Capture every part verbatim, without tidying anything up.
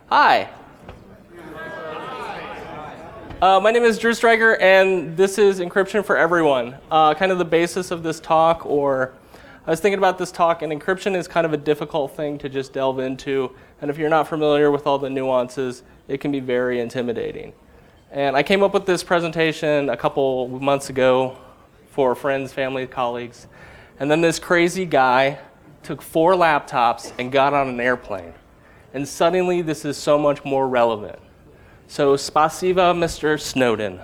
Hi. Uh, my name is Drew Stryker, and this is Encryption for Everyone. Uh, kind of the basis of this talk, or I was thinking about this talk, and encryption is kind of a difficult thing to just delve into, and if you're not familiar with all the nuances, it can be very intimidating. And I came up with this presentation a couple months ago for friends, family, colleagues, and then this crazy guy took four laptops and got on an airplane. And suddenly, this is so much more relevant. So, spasiba, Mister Snowden.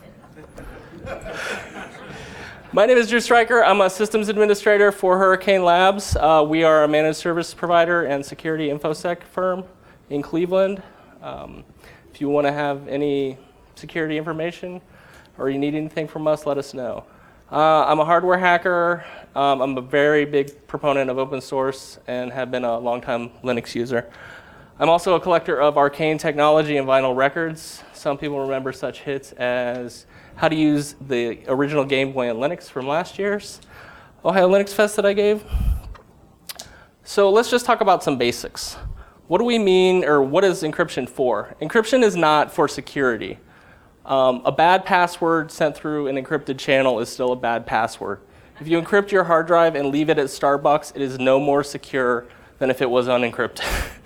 My name is Drew Stryker. I'm a systems administrator for Hurricane Labs. Uh, we are a managed service provider and security infosec firm in Cleveland. Um, if you want to have any security information or you need anything from us, let us know. Uh, I'm a hardware hacker. Um, I'm a very big proponent of open source and have been a longtime Linux user. I'm also a collector of arcane technology and vinyl records. Some people remember such hits as how to use the original Game Boy and Linux from last year's Ohio Linux Fest that I gave. So let's just talk about some basics. What do we mean, or what is encryption for? Encryption is not for security. Um, a bad password sent through an encrypted channel is still a bad password. If you encrypt your hard drive and leave it at Starbucks, it is no more secure than if it was unencrypted.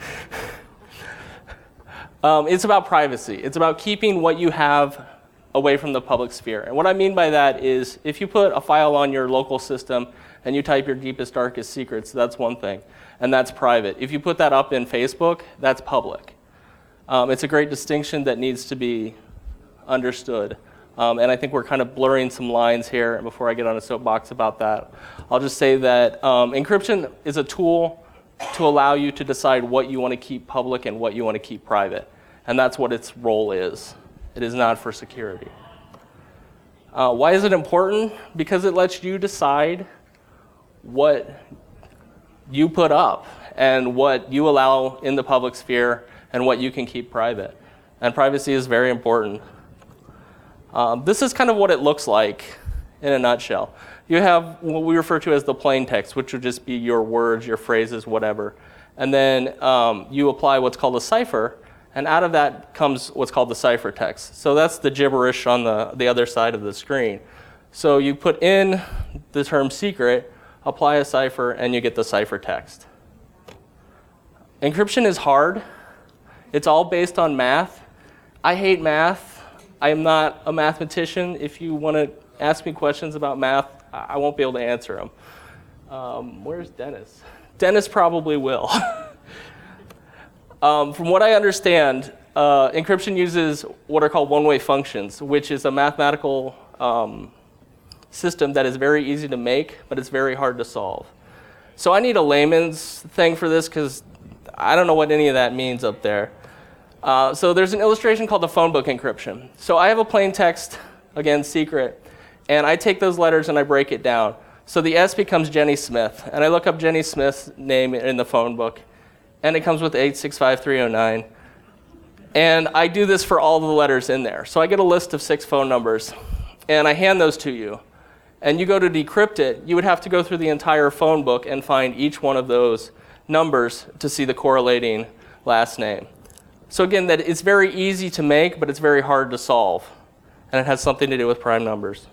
um, it's about privacy. It's about keeping what you have away from the public sphere. And what I mean by that is if you put a file on your local system and you type your deepest, darkest secrets, that's one thing, and that's private. If you put that up in Facebook, that's public. Um, it's a great distinction that needs to be understood. Um, and I think we're kind of blurring some lines here. And before I get on a soapbox about that, I'll just say that um, encryption is a tool to allow you to decide what you want to keep public and what you want to keep private. And that's what its role is. It is not for security. Uh, why is it important? Because it lets you decide what you put up and what you allow in the public sphere and what you can keep private. And privacy is very important. Um, this is kind of what it looks like in a nutshell. You have what we refer to as the plain text, which would just be your words, your phrases, whatever. And then um, you apply what's called a cipher, and out of that comes what's called the ciphertext. So that's the gibberish on the, the other side of the screen. So you put in the term secret, apply a cipher, and you get the ciphertext. Encryption is hard. It's all based on math. I hate math. I am not a mathematician. If you want to ask me questions about math, I won't be able to answer them. Um, where's Dennis? Dennis probably will. um, from what I understand, uh, encryption uses what are called one-way functions, which is a mathematical um, system that is very easy to make, but it's very hard to solve. So I need a layman's thing for this because I don't know what any of that means up there. Uh, so there's an illustration called the phone book encryption. So I have a plain text, again, secret, and I take those letters and I break it down. So the S becomes Jenny Smith, and I look up Jenny Smith's name in the phone book, and it comes with eight six five three oh nine. And I do this for all the letters in there. So I get a list of six phone numbers, and I hand those to you. And you go to decrypt it, you would have to go through the entire phone book and find each one of those numbers to see the correlating last name. So again, that it's very easy to make, but it's very hard to solve. And it has something to do with prime numbers.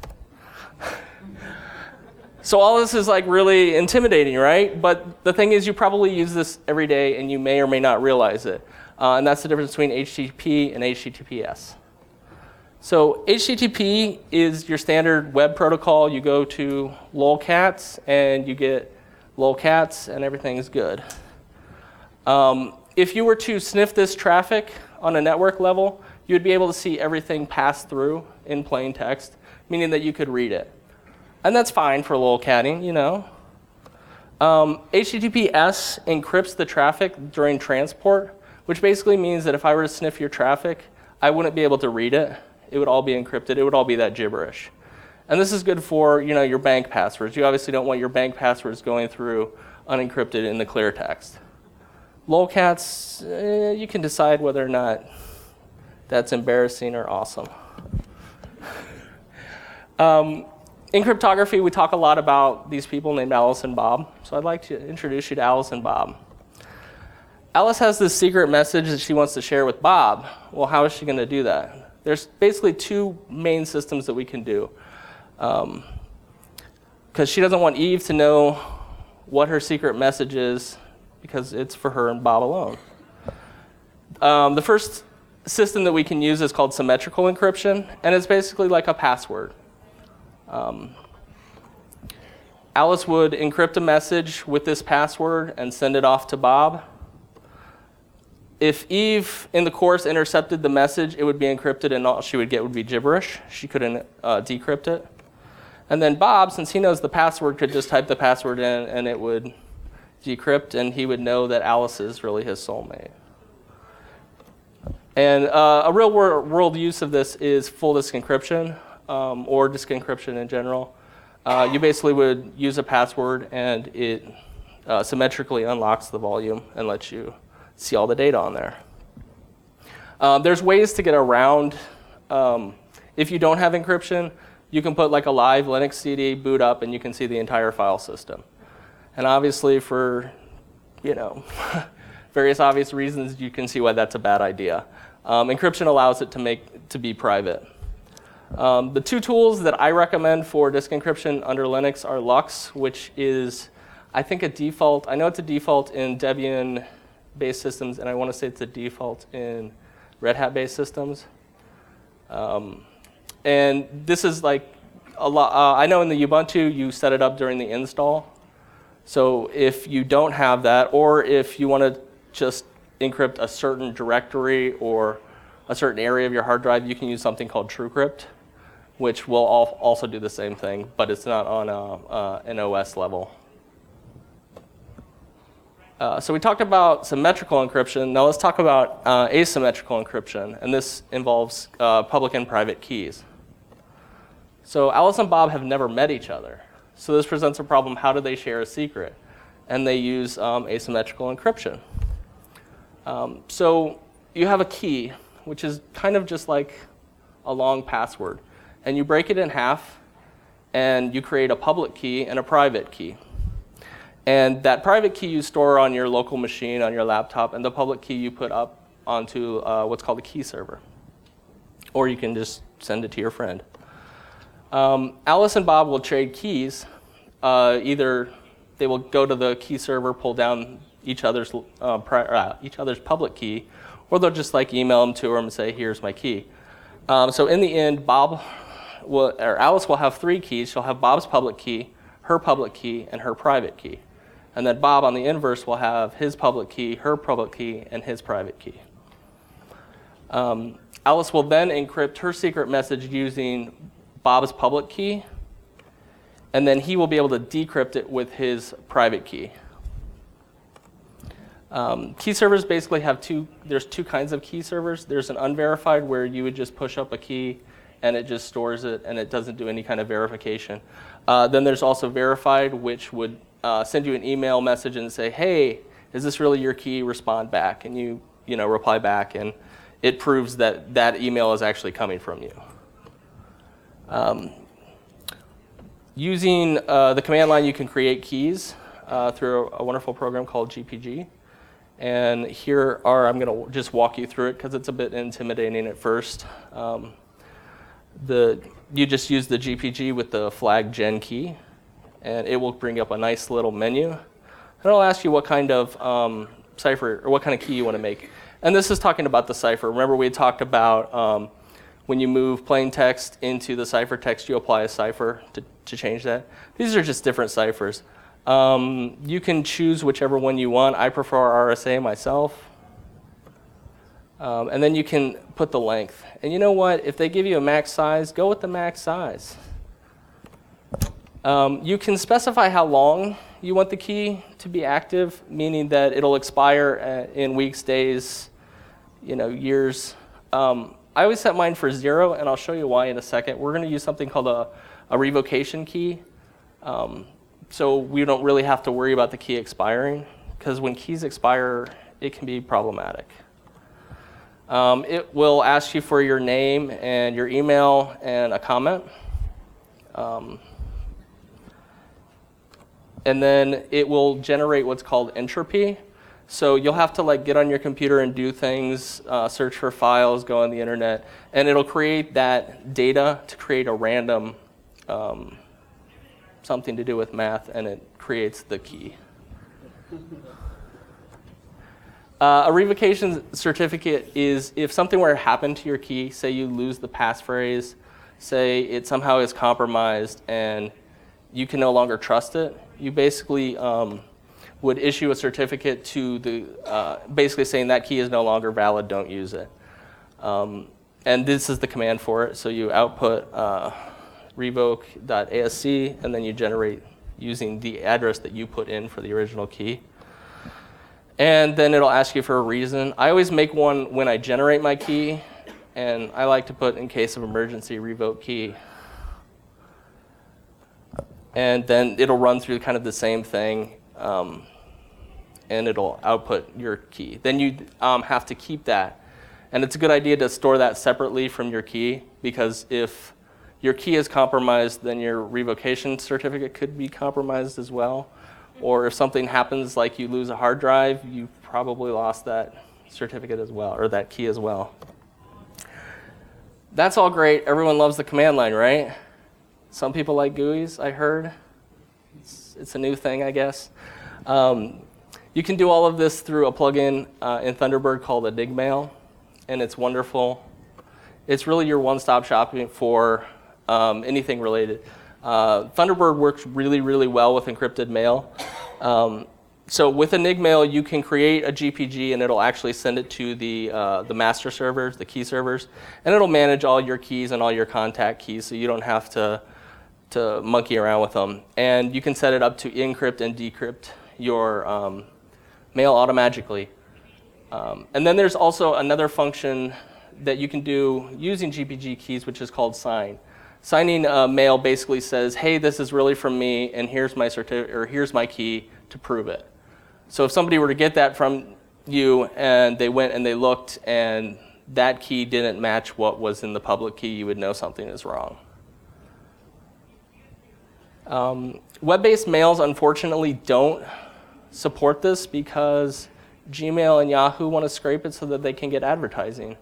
So all this is like really intimidating, right? But the thing is, you probably use this every day, and you may or may not realize it. Uh, and that's the difference between H T T P and H T T P S. So H T T P is your standard web protocol. You go to lolcats, and you get lolcats, and everything is good. Um, if you were to sniff this traffic on a network level, you would be able to see everything pass through in plain text, meaning that you could read it. And that's fine for lolcatting, you know. Um, H T T P S encrypts the traffic during transport, which basically means that if I were to sniff your traffic, I wouldn't be able to read it. It would all be encrypted. It would all be that gibberish. And this is good for, you know, your bank passwords. You obviously don't want your bank passwords going through unencrypted in the clear text. Lolcats, eh, you can decide whether or not that's embarrassing or awesome. Um, in cryptography, we talk a lot about these people named Alice and Bob. So I'd like to introduce you to Alice and Bob. Alice has this secret message that she wants to share with Bob. Well, how is she going to do that? There's basically two main systems that we can do. Um, because she doesn't want Eve to know what her secret message is, because it's for her and Bob alone. Um, the first system that we can use is called symmetrical encryption, and it's basically like a password. Um, Alice would encrypt a message with this password and send it off to Bob. If Eve in the course intercepted the message, it would be encrypted and all she would get would be gibberish. She couldn't uh, decrypt it. And then Bob, since he knows the password, could just type the password in and it would decrypt, and he would know that Alice is really his soulmate. And uh, a real world use of this is full disk encryption, um, or disk encryption in general. Uh, you basically would use a password and it uh, symmetrically unlocks the volume and lets you see all the data on there. Um, there's ways to get around, um, if you don't have encryption, you can put like a live Linux C D, boot up, and you can see the entire file system. And obviously for, you know, various obvious reasons, you can see why that's a bad idea. Um, encryption allows it to make to be private. Um, the two tools that I recommend for disk encryption under Linux are Lux, which is, I think, a default. I know it's a default in Debian-based systems, and I want to say it's a default in Red Hat-based systems. Um, and this is like a lot. Uh, I know in the Ubuntu you set it up during the install. So if you don't have that, or if you want to just encrypt a certain directory or a certain area of your hard drive, you can use something called TrueCrypt, which will also do the same thing, but it's not on a, uh, an O S level. Uh, so we talked about symmetrical encryption. Now let's talk about uh, asymmetrical encryption, and this involves uh, public and private keys. So Alice and Bob have never met each other. So this presents a problem. How do they share a secret? And they use um, asymmetrical encryption. Um, so you have a key, which is kind of just like a long password. And you break it in half, and you create a public key and a private key. And that private key you store on your local machine, on your laptop, and the public key you put up onto uh, what's called a key server. Or you can just send it to your friend. Um, Alice and Bob will trade keys. Uh, either they will go to the key server, pull down each other's uh, pri uh, each other's public key, or they'll just like email them to her and say, "Here's my key." Um, so in the end, Bob will, or Alice will have three keys. She'll have Bob's public key, her public key, and her private key. And then Bob, on the inverse, will have his public key, her public key, and his private key. Um, Alice will then encrypt her secret message using Bob's public key, and then he will be able to decrypt it with his private key. Um, key servers basically have two, there's two kinds of key servers. There's an unverified, where you would just push up a key and it just stores it and it doesn't do any kind of verification. Uh, then there's also verified, which would uh, send you an email message and say, "Hey, is this really your key? Respond back." And you, you know, reply back, and it proves that that email is actually coming from you. Um, using uh, the command line, you can create keys uh, through a wonderful program called G P G. And here are, I'm going to just walk you through it because it's a bit intimidating at first. Um, the, you just use the G P G with the flag gen key, and it will bring up a nice little menu. And it'll ask you what kind of um, cipher, or what kind of key you want to make. And this is talking about the cipher. Remember we talked about um, when you move plain text into the ciphertext, you apply a cipher to, to change that. These are just different ciphers. Um, you can choose whichever one you want. I prefer R S A myself. Um, and then you can put the length. And you know what? If they give you a max size, go with the max size. Um, you can specify how long you want the key to be active, meaning that it'll expire in weeks, days, you know, years. Um, I always set mine for zero, and I'll show you why in a second. We're going to use something called a, a revocation key. Um, so we don't really have to worry about the key expiring, because when keys expire, it can be problematic. Um, it will ask you for your name and your email and a comment. Um, and then it will generate what's called entropy. So you'll have to like get on your computer and do things, uh, search for files, go on the internet, and it'll create that data to create a random um, something to do with math, and it creates the key. Uh, a revocation certificate is if something were to happen to your key, say you lose the passphrase, say it somehow is compromised and you can no longer trust it, you basically um, would issue a certificate to the, uh, basically saying that key is no longer valid, don't use it. Um, and this is the command for it. So you output uh, revoke.asc and then you generate using the address that you put in for the original key. And then it'll ask you for a reason. I always make one when I generate my key, and I like to put in case of emergency revoke key. And then it'll run through kind of the same thing, um, and it'll output your key. Then you um, have to keep that. And it's a good idea to store that separately from your key, because if your key is compromised, then your revocation certificate could be compromised as well. Or if something happens, like you lose a hard drive, you probably lost that certificate as well, or that key as well. That's all great. Everyone loves the command line, right? Some people like G U Is, I heard. It's, it's a new thing, I guess. Um, you can do all of this through a plugin uh, in Thunderbird called Enigmail, and it's wonderful. It's really your one-stop shopping for um, anything related. Uh, Thunderbird works really, really well with encrypted mail. Um, so with Enigmail, you can create a G P G and it'll actually send it to the, uh, the master servers, the key servers, and it'll manage all your keys and all your contact keys so you don't have to, to monkey around with them. And you can set it up to encrypt and decrypt your um, mail automatically. Um, and then there's also another function that you can do using G P G keys, which is called sign. Signing uh, mail basically says, hey, this is really from me, and here's my certificate, or here's my key to prove it. So if somebody were to get that from you, and they went and they looked, and that key didn't match what was in the public key, you would know something is wrong. Um, web-based mails, unfortunately, don't support this because Gmail and Yahoo want to scrape it so that they can get advertising.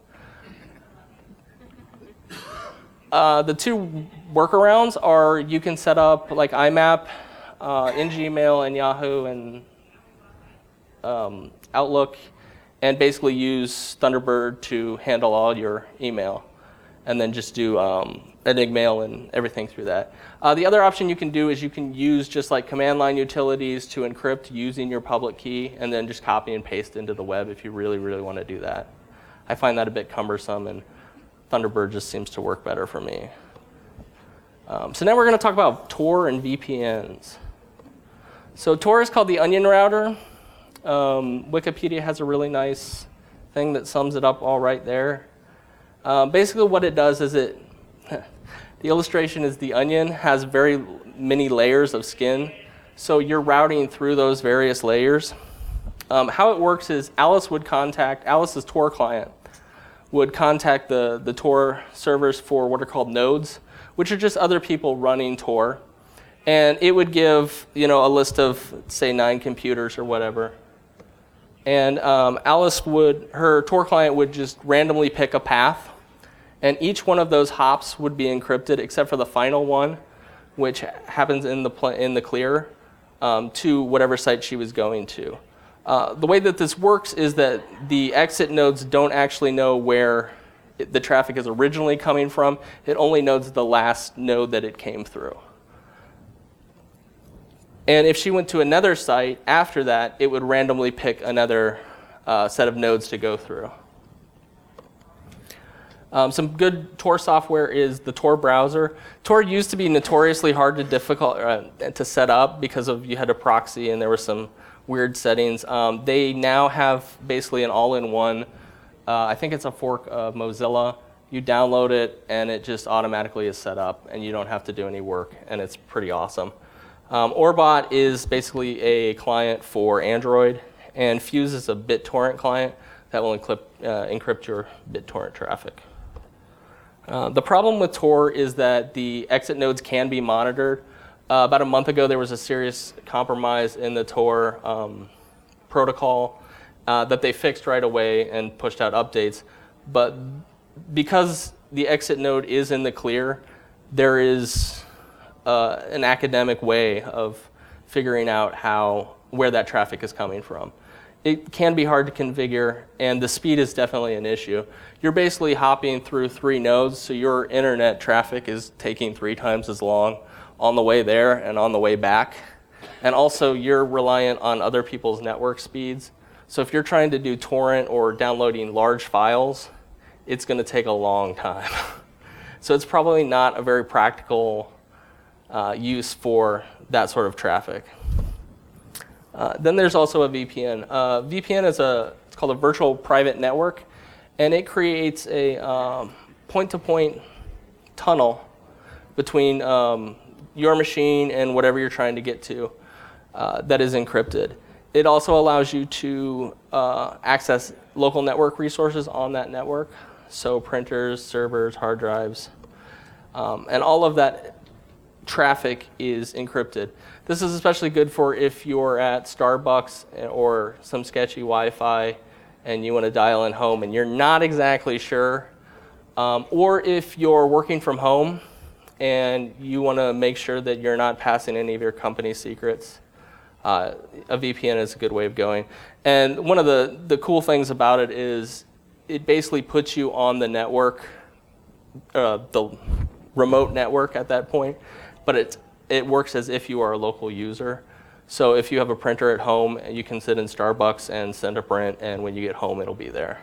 Uh, the two workarounds are you can set up like I map uh, in Gmail and Yahoo and um, Outlook and basically use Thunderbird to handle all your email and then just do um, Enigmail and everything through that. Uh, the other option you can do is you can use just like command line utilities to encrypt using your public key and then just copy and paste into the web if you really, really want to do that. I find that a bit cumbersome, and Thunderbird just seems to work better for me. Um, so now we're going to talk about Tor and V P Ns. So Tor is called the Onion Router. Um, Wikipedia has a really nice thing that sums it up all right there. Um, basically what it does is it, the illustration is the onion has very many layers of skin. So you're routing through those various layers. Um, how it works is Alice would contact, Alice's Tor client would contact the, the Tor servers for what are called nodes, which are just other people running Tor. And it would give, you know, a list of, say, nine computers or whatever. And um, Alice would, her Tor client would just randomly pick a path. And each one of those hops would be encrypted except for the final one, which happens in the, pl- in the clear, um, to whatever site she was going to. Uh, the way that this works is that the exit nodes don't actually know where it, the traffic is originally coming from. It only knows the last node that it came through. And if she went to another site after that, it would randomly pick another uh, set of nodes to go through. Um, some good Tor software is the Tor browser. Tor used to be notoriously hard to difficult uh, to set up because of you had a proxy and there were some weird settings. Um, they now have basically an all-in-one. Uh, I think it's a fork of Mozilla. You download it and it just automatically is set up and you don't have to do any work, and it's pretty awesome. Um, Orbot is basically a client for Android, and Fuse is a BitTorrent client that will encrypt, uh, encrypt your BitTorrent traffic. Uh, the problem with Tor is that the exit nodes can be monitored. Uh, about a month ago, there was a serious compromise in the Tor um, protocol, uh, that they fixed right away and pushed out updates. But because the exit node is in the clear, there is uh, an academic way of figuring out how where that traffic is coming from. It can be hard to configure, and the speed is definitely an issue. You're basically hopping through three nodes, so your internet traffic is taking three times as long on the way there and on the way back. And also, you're reliant on other people's network speeds. So if you're trying to do torrent or downloading large files, it's going to take a long time. So it's probably not a very practical uh, use for that sort of traffic. Uh, then there's also a V P N. Uh, V P N is a, it's called a virtual private network, and it creates a um, point-to-point tunnel between um, your machine and whatever you're trying to get to uh, that is encrypted. It also allows you to uh, access local network resources on that network, so printers, servers, hard drives, um, and all of that traffic is encrypted. This is especially good for if you're at Starbucks or some sketchy Wi-Fi and you want to dial in home and you're not exactly sure, um, or if you're working from home and you want to make sure that you're not passing any of your company secrets. Uh, a V P N is a good way of going. And one of the, the cool things about it is it basically puts you on the network, uh, the remote network at that point, but it, it works as if you are a local user. So if you have a printer at home, you can sit in Starbucks and send a print, and when you get home, it'll be there.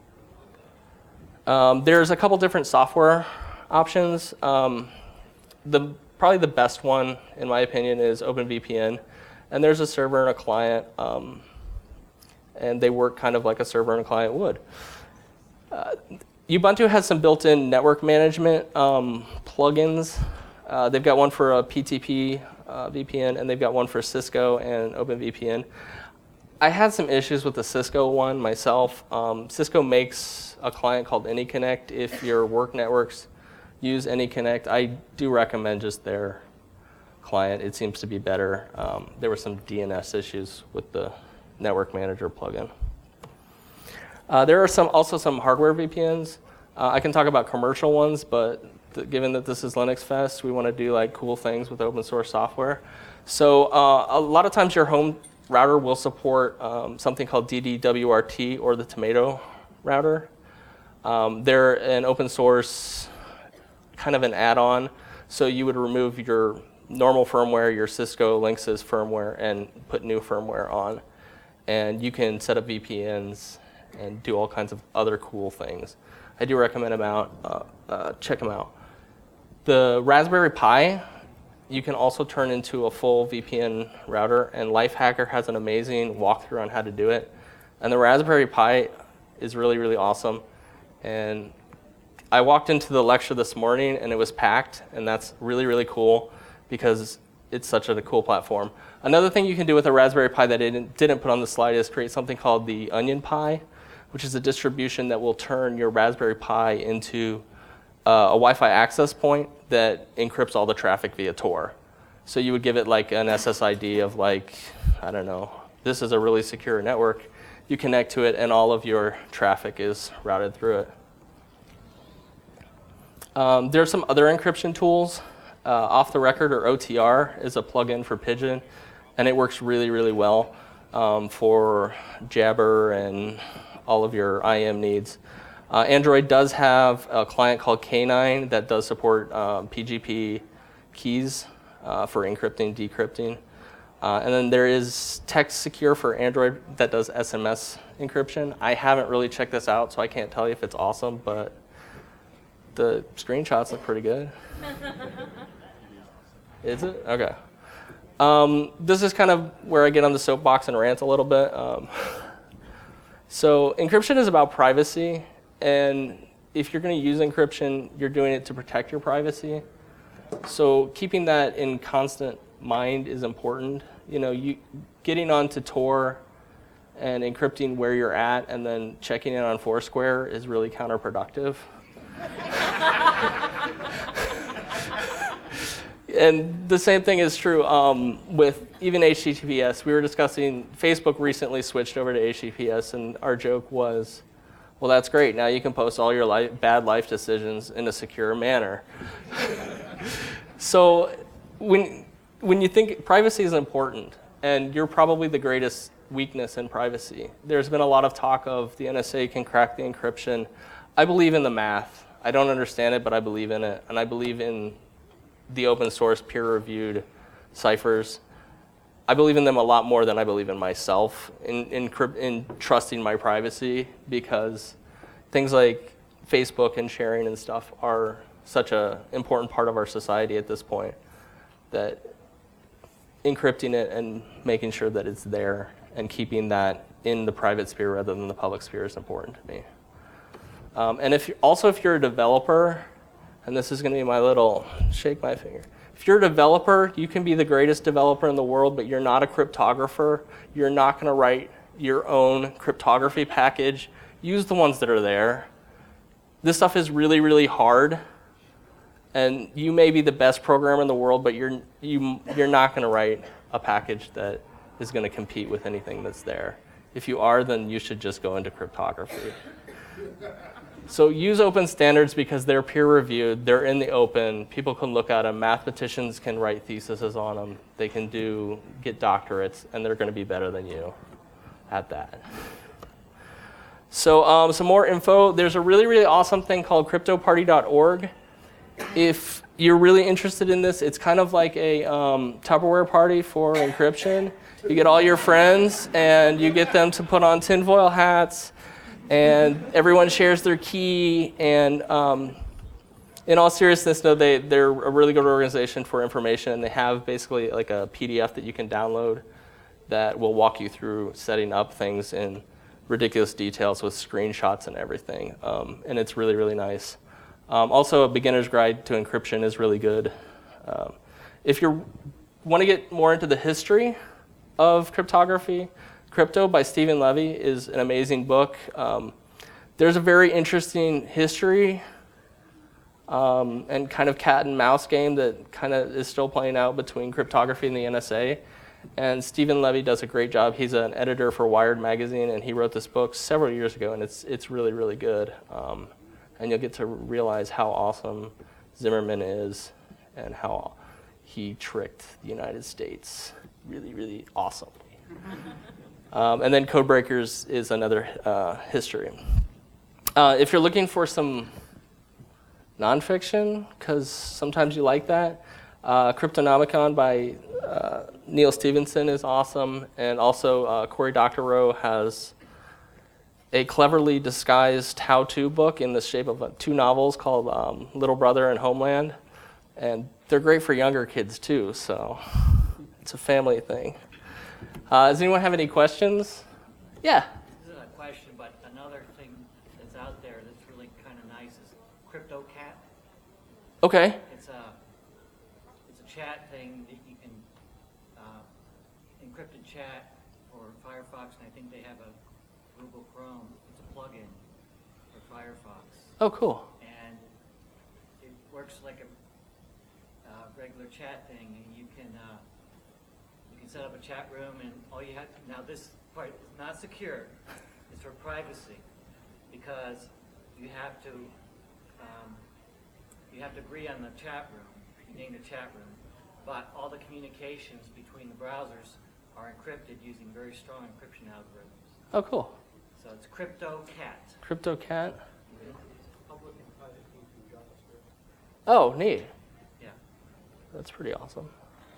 Um, there's a couple different software options. Um, the, probably the best one, in my opinion, is OpenVPN. And there's a server and a client, um, and they work kind of like a server and a client would. Uh, Ubuntu has some built-in network management um, plugins. Uh, they've got one for a P T P uh, V P N, and they've got one for Cisco and OpenVPN. I had some issues with the Cisco one myself. Um, Cisco makes a client called AnyConnect. If your work networks use AnyConnect, I do recommend just their client. It seems to be better. Um, there were some D N S issues with the network manager plugin. Uh, there are some also some hardware V P Ns. Uh, I can talk about commercial ones, but th given that this is Linux Fest, we want to do like cool things with open source software. So uh, a lot of times your home router will support um, something called D D W R T or the Tomato router. Um, they're an open source kind of an add-on. So you would remove your normal firmware, your Cisco Linksys firmware, and put new firmware on. And you can set up V P Ns and do all kinds of other cool things. I do recommend them out. Uh, uh, check them out. The Raspberry Pi, you can also turn into a full V P N router, and Lifehacker has an amazing walkthrough on how to do it. And the Raspberry Pi is really, really awesome. And I walked into the lecture this morning, and it was packed, and that's really, really cool, because it's such a cool platform. Another thing you can do with a Raspberry Pi that I didn't, didn't put on the slide is create something called the Onion Pi, which is a distribution that will turn your Raspberry Pi into uh, a Wi-Fi access point that encrypts all the traffic via Tor. So you would give it like an S S I D of like, I don't know, this is a really secure network. You connect to it, and all of your traffic is routed through it. Um, there are some other encryption tools. Uh, Off the Record, or O T R, is a plugin for Pidgin, and it works really, really well um, for Jabber and all of your I M needs. Uh, Android does have a client called K nine that does support um, P G P keys uh, for encrypting, decrypting. Uh, and then there is Text Secure for Android that does S M S encryption. I haven't really checked this out, so I can't tell you if it's awesome, but the screenshots look pretty good. Is it? Okay. Um, this is kind of where I get on the soapbox and rant a little bit. Um, so encryption is about privacy, and if you're going to use encryption, you're doing it to protect your privacy. So keeping that in constant mind is important. You know, you getting onto Tor and encrypting where you're at and then checking in on Foursquare is really counterproductive. And the same thing is true um, with even H T T P S. We were discussing, Facebook recently switched over to H T T P S, and our joke was, well, that's great. Now you can post all your life, bad life decisions in a secure manner. So when, when you think privacy is important, and you're probably the greatest weakness in privacy. There's been a lot of talk of the N S A can crack the encryption. I believe in the math. I don't understand it, but I believe in it. And I believe in the open source peer-reviewed ciphers. I believe in them a lot more than I believe in myself in, in, in trusting my privacy, because things like Facebook and sharing and stuff are such an important part of our society at this point that encrypting it and making sure that it's there and keeping that in the private sphere rather than the public sphere is important to me. Um, and if you, also if you're a developer, and this is going to be my little shake my finger. If you're a developer, you can be the greatest developer in the world, but you're not a cryptographer. You're not going to write your own cryptography package. Use the ones that are there. This stuff is really, really hard. And you may be the best programmer in the world, but you're, you, you're not going to write a package that is going to compete with anything that's there. If you are, then you should just go into cryptography. So use open standards because they're peer-reviewed, they're in the open, people can look at them, mathematicians can write theses on them, they can do, get doctorates, and they're going to be better than you at that. So um, some more info, there's a really, really awesome thing called crypto party dot org. If you're really interested in this, it's kind of like a um, Tupperware party for encryption. You get all your friends and you get them to put on tinfoil hats, and everyone shares their key. And um, in all seriousness, no, they, they're a really good organization for information. They have basically like a P D F that you can download that will walk you through setting up things in ridiculous details with screenshots and everything. Um, and it's really, really nice. Um, also, a beginner's guide to encryption is really good. Um, if you want to get more into the history of cryptography, Crypto by Stephen Levy is an amazing book. Um, there's a very interesting history um, and kind of cat and mouse game that kind of is still playing out between cryptography and the N S A. And Stephen Levy does a great job. He's an editor for Wired magazine, and he wrote this book several years ago, and it's it's really, really good. Um, and you'll get to realize how awesome Zimmerman is and how he tricked the United States really, really awesomely. Um, and then Codebreakers is another uh, history. Uh, if you're looking for some nonfiction, because sometimes you like that, uh, Cryptonomicon by uh, Neil Stephenson is awesome, and also uh, Cory Doctorow has a cleverly disguised how-to book in the shape of uh, two novels called um, Little Brother and Homeland, and they're great for younger kids too, so it's a family thing. Uh, does anyone have any questions? Yeah. This isn't a question, but another thing that's out there that's really kind of nice is CryptoCat. Okay. It's a it's a chat thing that you can uh, encrypted chat for Firefox, and I think they have a Google Chrome. It's a plugin for Firefox, Oh, cool. and it works like a uh, regular chat thing, and you can. Uh, You can set up a chat room, and all you have, now this part is not secure, it's for privacy, because you have to, um, you have to agree on the chat room, you name the chat room, but all the communications between the browsers are encrypted using very strong encryption algorithms. Oh, cool. So it's CryptoCat. CryptoCat. Public and private key through JavaScript. Oh, neat. Yeah. That's pretty awesome.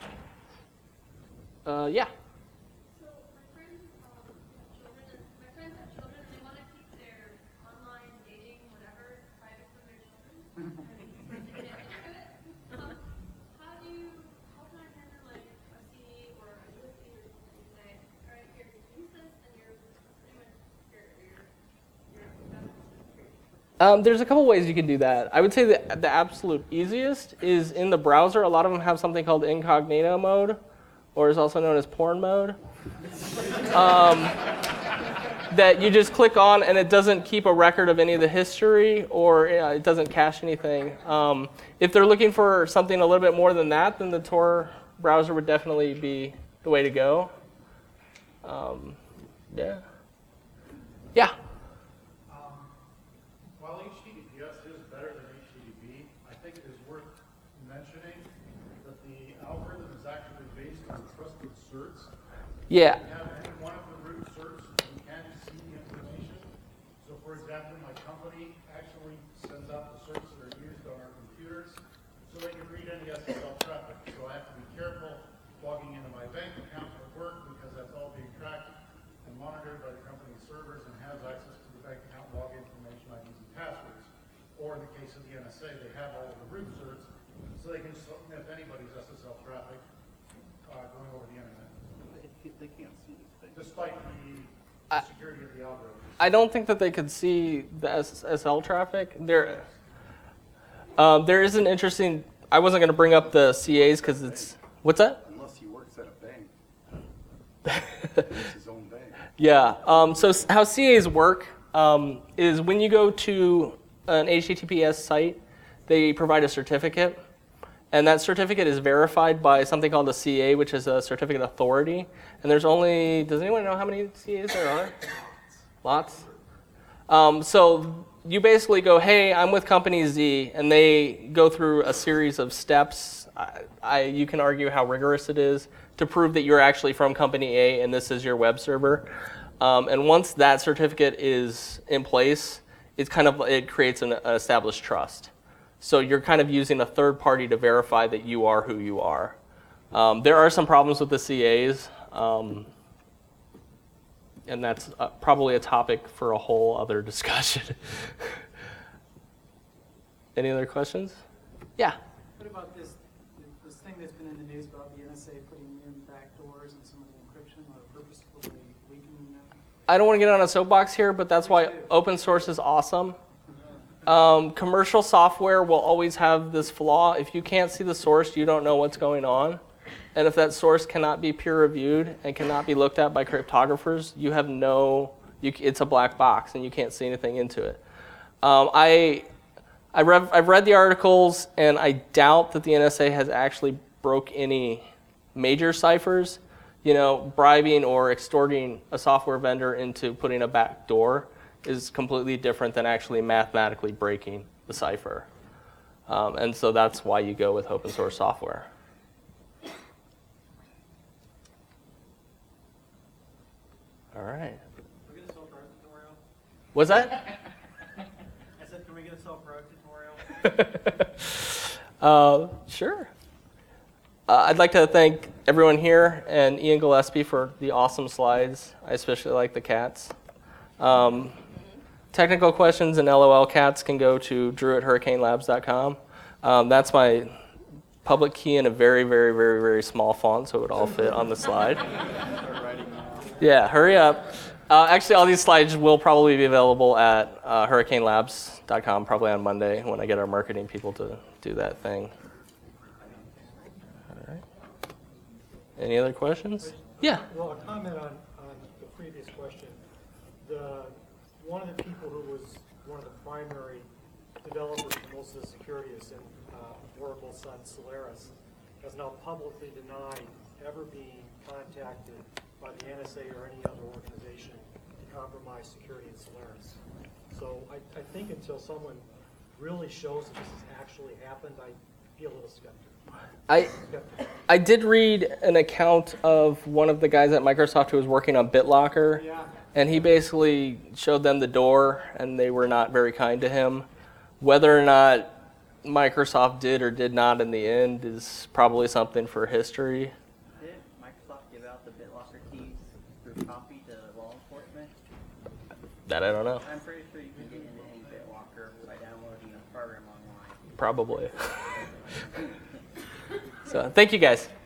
Uh, yeah. So my friends um, have children, and my friends have children, and they want to keep their online dating, whatever, private from their children. And they can't do it. Um, how do you, how can I handle like a C D or a U S B or something and say, all right, here, use this, and you're pretty much your your your. Um, there's a couple ways you can do that. I would say that the absolute easiest is in the browser. A lot of them have something called incognito mode, or is also known as porn mode. Um, that you just click on and it doesn't keep a record of any of the history, or uh, it doesn't cache anything. Um, if they're looking for something a little bit more than that, then the Tor browser would definitely be the way to go. Um, yeah. Yeah. Um, while H T T P S is better than H T T P, I think it is worth mentioning that the algorithm is actually based on trusted certs. Yeah. If you have any one of the root certs, you can see the information. So for example, my company actually sends out the certs that are used on our computers so they can read any S S L traffic. So I have to be careful logging into my bank account for work because that's all being tracked and monitored by the company's servers and has access to the bank account login information, I Ds, and passwords. Or in the case of the N S A, they have all of the root certs so they can sniff anybody's S S L traffic uh, going over the internet. They can't see these things. Despite the, I- the security of the algorithm. I don't think that they could see the S S L traffic. There, um, there is an interesting. I wasn't going to bring up the C As because it's what's that? Unless he works at a bank. It's his own bank. Yeah. Um, so s- how C As work um, is when you go to an H T T P S site, they provide a certificate, and that certificate is verified by something called a C A, which is a certificate authority. And there's only. Does anyone know how many C As there are? Lots. Um, so you basically go, hey, I'm with company Z, and they go through a series of steps. I, I, you can argue how rigorous it is to prove that you're actually from company A and this is your web server. Um, and once that certificate is in place, it's kind of it creates an, an established trust. So you're kind of using a third party to verify that you are who you are. Um, there are some problems with the C As. Um, And that's uh, probably a topic for a whole other discussion. Any other questions? Yeah. What about this, this thing that's been in the news about the N S A putting in backdoors and some of the encryption or purposefully weakening them? I don't want to get on a soapbox here, but that's why open source is awesome. Um, commercial software will always have this flaw. If you can't see the source, you don't know what's going on. And if that source cannot be peer reviewed and cannot be looked at by cryptographers, you have no, you, it's a black box and you can't see anything into it. Um, I, I read, I've read the articles and I doubt that the N S A has actually broke any major ciphers. You know, bribing or extorting a software vendor into putting a back door is completely different than actually mathematically breaking the cipher. Um, and so that's why you go with open source software. All right. Can we get a self-drive tutorial? Was that? I said, can we get a self-drive tutorial? uh, sure. Uh, I'd like to thank everyone here and Ian Gillespie for the awesome slides. I especially like the cats. Um, technical questions and LOL cats can go to drew at hurricane labs dot com. Um, that's my public key in a very, very, very, very small font, so it would all fit on the slide. Yeah, hurry up. Uh, actually, all these slides will probably be available at uh, hurricane labs dot com probably on Monday when I get our marketing people to do that thing. All right. Any other questions? Yeah. Well, a comment on, on the previous question. The, one of the people who was one of the primary developers for most of the security is in uh, Oracle's son Solaris, has now publicly denied ever being contacted by the N S A or any other organization to compromise security in Solaris. So I, I think until someone really shows that this has actually happened, I feel a little skeptical. I I did read an account of one of the guys at Microsoft who was working on BitLocker, Yeah. and he basically showed them the door, and they were not very kind to him. Whether or not Microsoft did or did not in the end is probably something for history. Did Microsoft give out the BitLocker keys through copy to law enforcement? That I don't know. I'm pretty sure you can get into any BitLocker by downloading a program online. Probably. So thank you guys.